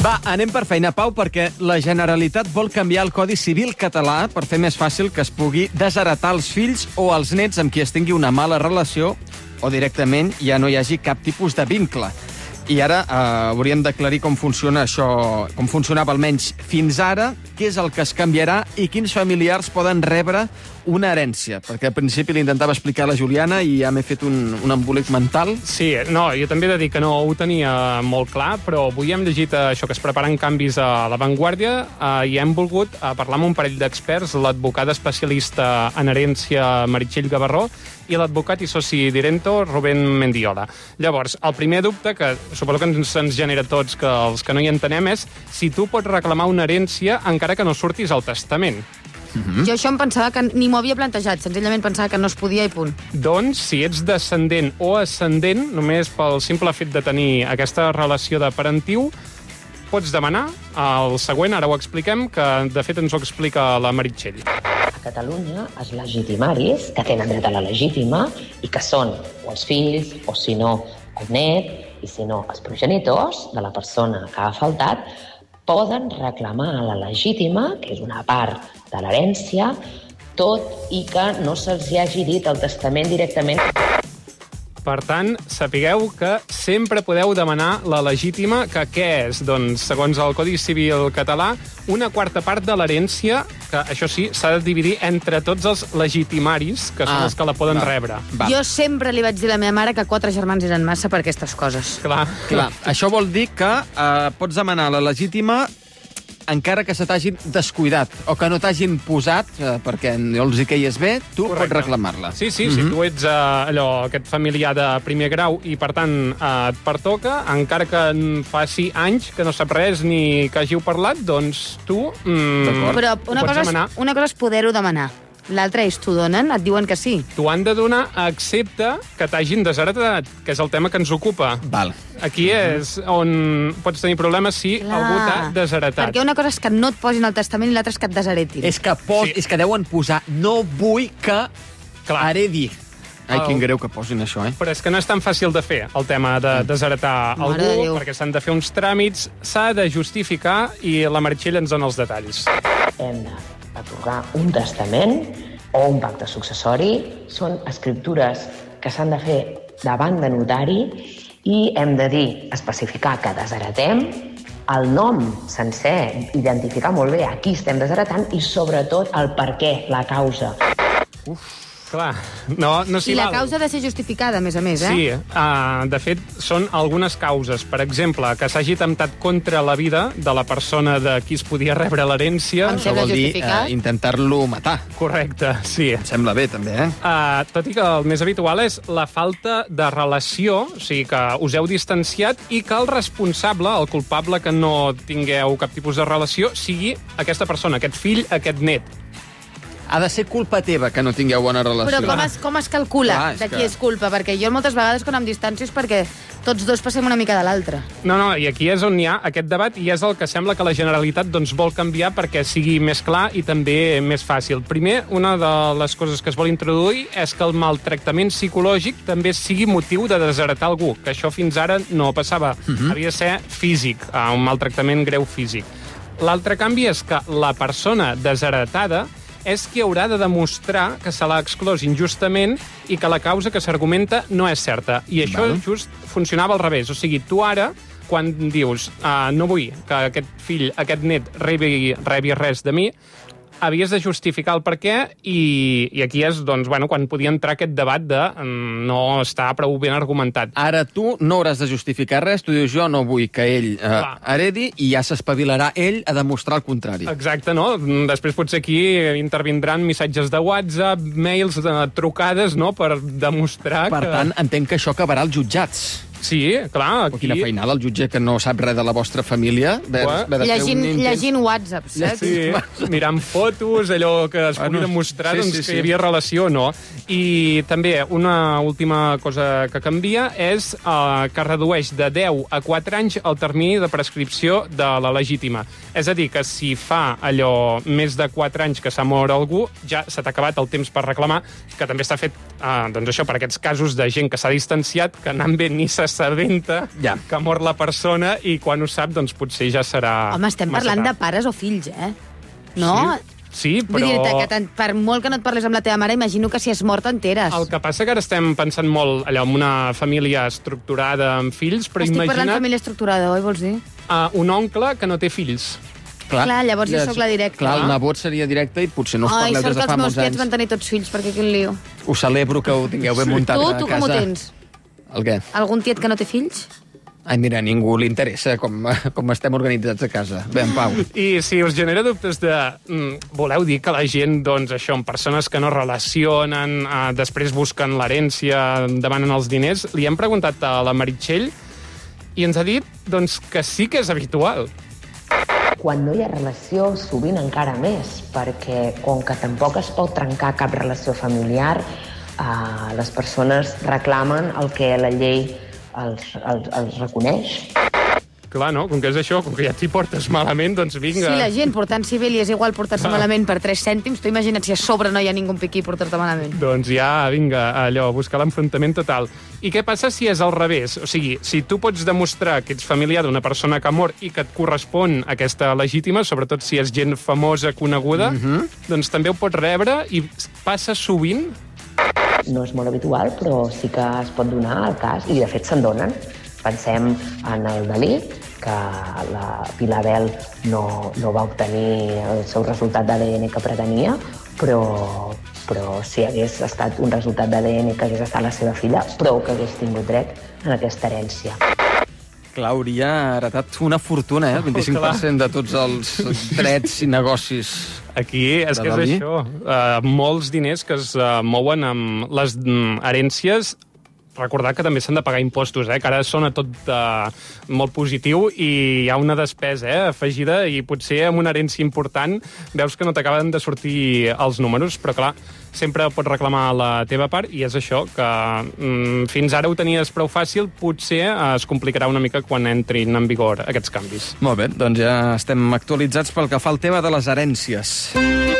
Va, anem per feina, Pau, perquè la Generalitat vol canviar el Codi Civil català per fer més fàcil que es pugui desheretar els fills o els nets amb qui es tingui una mala relació o directament ja no hi hagi cap tipus de vincle. I ara hauríem d'aclarir com funciona això, com funcionava almenys fins ara, què és el que es canviarà i quins familiars poden rebre una herència. Perquè al principi l'intentava explicar la Juliana i ja m'he fet un embolic mental. Sí, no, jo també he de dir que no ho tenia molt clar, però avui hem llegit això, que es preparen canvis a La Vanguardia i hem volgut parlar amb un parell d'experts, l'advocada especialista en herència Meritxell Gavarró i l'advocat i soci d'Irento, Rubén Mendiola. Llavors, el primer dubte, que suposo que ens genera a tots, que els que no hi entenem, és si tu pots reclamar una herència encara que no surtis al testament. Jo això em pensava que ni m'ho havia plantejat, senzillament pensava que no es podia i punt. Doncs, si ets descendent o ascendent, només pel simple fet de tenir aquesta relació de parentiu, pots demanar el següent, ara ho expliquem, que de fet ens ho explica la Meritxell. A Catalunya, els legitimaris, que tenen dret a la legítima, i que són o els fills, o si no, el net, i si no, els progenitors de la persona que ha faltat, poden reclamar a la legítima, que és una part de l'herència, tot i que no se'ls hagi dit el testament directament. Per tant, sapigueu que sempre podeu demanar la legítima, que què és? Doncs, segons el Codi Civil català, una quarta part de l'herència, que això sí, s'ha de dividir entre tots els legitimaris, que són els que la poden rebre. Va. Jo sempre li vaig dir a la meva mare que 4 germans eren massa per aquestes coses. Clar. Això vol dir que pots demanar la legítima encara que se t'hagin descuidat o que no t'hagin posat, perquè no els hi queies bé, tu pots reclamar-la. Sí, si tu ets aquest familiar de primer grau i, per tant, et pertoca, encara que faci anys que no sap res ni que hàgiu parlat, doncs tu Però una cosa és poder-ho demanar. L'altra és, t'ho donen? Et diuen que sí? T'ho han de donar, excepte que t'hagin desheretat, que és el tema que ens ocupa. Val. Aquí és on pots tenir problemes si algú t'ha desheretat. Perquè una cosa és que no et posin al testament i l'altra és que et desheretin. És que deuen posar no vull que heredi. Ai, quin greu que posin això, Però és que no és tan fàcil de fer, el tema de desheretar algú, perquè s'han de fer uns tràmits, s'ha de justificar i la Meritxell ens dona els detalls. Hem d'atorgar un testament o un pacte successori. Són escriptures que s'han de fer davant de notari i hem de dir, especificar que desheretem, el nom sencer, identificar molt bé a qui estem desheretant i, sobretot, el per què, la causa. Clar, no s'hi val. I la causa ha de ser justificada, a més, Sí, de fet, són algunes causes. Per exemple, que s'hagi atemptat contra la vida de la persona de qui es podia rebre l'herència. Això vol dir intentar-lo matar. Correcte, sí. Em sembla bé, també, Tot i que el més habitual és la falta de relació, o sigui, que us heu distanciat i que el responsable, el culpable que no tingueu cap tipus de relació, sigui aquesta persona, aquest fill, aquest net. Ha de ser culpa teva que no tingueu bona relació. Però com es calcula de qui és culpa? Perquè jo moltes vegades quan em distancio és perquè tots dos passem una mica de l'altre. No, i aquí és on hi ha aquest debat i és el que sembla que la Generalitat vol canviar perquè sigui més clar i també més fàcil. Primer, una de les coses que es vol introduir és que el maltractament psicològic també sigui motiu de desheretar algú, que això fins ara no passava. Havia de ser físic, un maltractament greu físic. L'altre canvi és que la persona desheretada és qui haurà de demostrar que se l'ha exclòs injustament i que la causa que s'argumenta no és certa. I això just funcionava al revés. O sigui, tu ara, quan dius no vull que aquest fill, aquest net, rebi res de mi, havies de justificar el per què i aquí és quan podia entrar aquest debat de no estar prou ben argumentat. Ara tu no hauràs de justificar res, tu dius jo no vull que ell heredi i ja s'espavilarà ell a demostrar el contrari. Exacte, no? Després potser aquí intervindran missatges de WhatsApp, mails, trucades, no?, per demostrar que... Per tant, entenc que això acabarà als jutjats. Sí, clar. Aquí... Quina feinada, el jutge que no sap res de la vostra família. Llegint WhatsApp, saps? Sí, mirant fotos, allò que es pugui demostrar que hi havia relació o no. I també una última cosa que canvia és que redueix de 10 a 4 anys el termini de prescripció de la legítima. És a dir, que si fa allò més de 4 anys que s'ha mort algú, ja s'ha acabat el temps per reclamar, que també està fet per aquests casos de gent que s'ha distanciat, que anant bé ni se s'adenta que mor la persona i quan ho sap, doncs potser ja serà... Home, estem parlant de pares o fills, No? Sí, però... Vull dir que per molt que no et parles amb la teva mare, imagino que si és mort t'enteres. El que passa que ara estem pensant molt allò, en una família estructurada amb fills, però Estic imagina't... parlant de família estructurada, oi, vols dir? Un oncle que no té fills. Clar, llavors jo sóc la directa. Clar, el nebot seria directe i potser no us parleu des de fa molts anys. Sort que els meus tiets van tenir tots fills, perquè quin lío. Us celebro que ho tingueu ben muntat a casa. Tu com ho tens? El què? Algun tiet que no té fills? Ai, mira, a ningú li interessa com estem organitzats a casa. Bé, en pau. I si us genera dubtes de... voleu dir que la gent, doncs, això, amb persones que no relacionen, després busquen l'herència, demanen els diners, li hem preguntat a la Meritxell i ens ha dit, doncs, que sí que és habitual. Quan no hi ha relació, sovint encara més, perquè com que tampoc es pot trencar cap relació familiar, les persones reclamen el que la llei els reconeix. Clar, no? Com que és això, com que ja t'hi portes malament, doncs vinga. Sí, la gent portant civil i és igual portar-se malament per 3 cèntims, tu imagina't si a sobre no hi ha ningú piquí portar-te malament. Doncs ja, vinga, allò, buscar l'enfrontament total. I què passa si és al revés? O sigui, si tu pots demostrar que ets familiar d'una persona que ha mort i que et correspon aquesta legítima, sobretot si és gent famosa, coneguda, doncs també ho pots rebre i passa sovint. No és molt habitual, però sí que es pot donar el cas, i de fet se'n donen. Pensem en el Dalí, que la Pilar Bel no va obtenir el seu resultat d'ADN que pretenia, però si hagués estat un resultat d'ADN que hagués estat la seva filla, prou que hagués tingut dret en aquesta herència. Clar, hauria heretat una fortuna, el 25% de tots els drets i negocis. Aquí és que és això. Molts diners que es mouen amb les herències. Recordar que també s'han de pagar impostos, que ara sona tot molt positiu i hi ha una despesa afegida i potser amb una herència important veus que no t'acaben de sortir els números, però clar, sempre pots reclamar la teva part i és això, que fins ara ho tenies prou fàcil, potser es complicarà una mica quan entrin en vigor aquests canvis. Molt bé, doncs ja estem actualitzats pel que fa al tema de les herències.